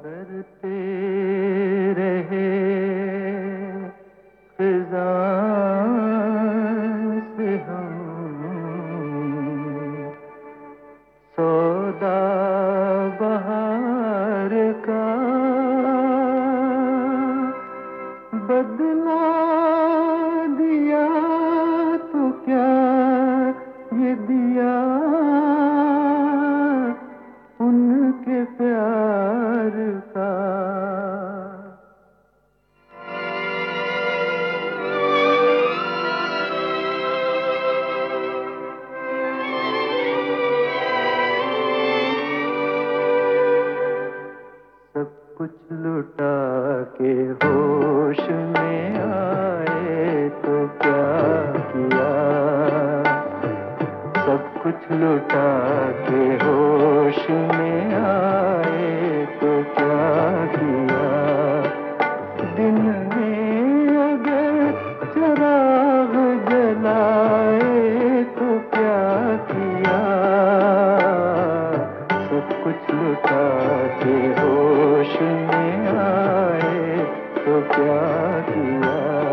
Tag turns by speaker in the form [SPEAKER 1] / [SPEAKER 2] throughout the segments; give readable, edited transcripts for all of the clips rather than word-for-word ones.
[SPEAKER 1] करते रहे फिजा से हम सौदा बहार का बदला दिया तो क्या ये दिया उनके प्यार का। सब कुछ लुटा के होश में आए तो क्या किया, सब कुछ लुटा के होश में आए तो क्या किया। दिन में अगर चिराग जलाए तो क्या किया, सब कुछ लुटा के होश में आए तो क्या किया।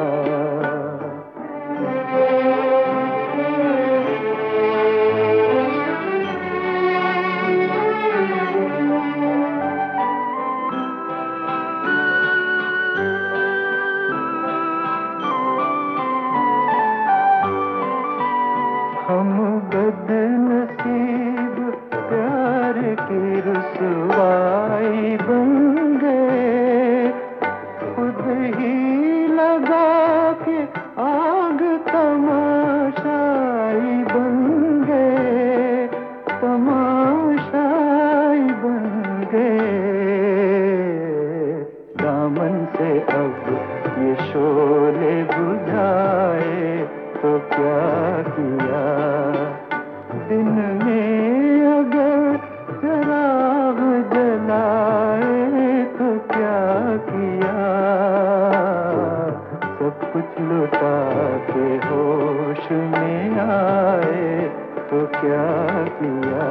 [SPEAKER 1] हम बदनसीब प्यार की रुसवाई बन गए, खुद ही लगा के आग तमाशाई बन गए, तमाशाई बन गए। दामन से अब ये शोले बुझाए तो क्या किया। दिन में अगर चिराग जलाए तो क्या किया, सब कुछ लुटा के होश में आए तो क्या किया।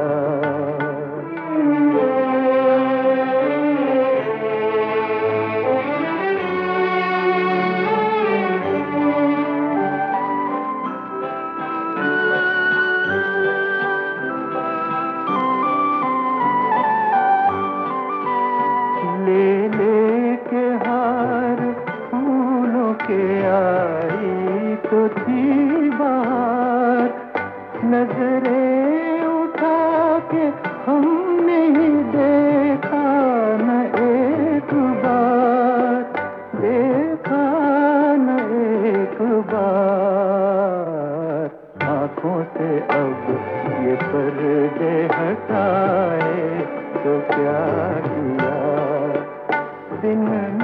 [SPEAKER 1] ले लेके हार फूलों के आई तो थी बाहर, नजरें उठा के हमने ही देखा न एक बार, देखा न एक बार। आँखों से अब ये पर्दे हटाए तो क्या किया। दिन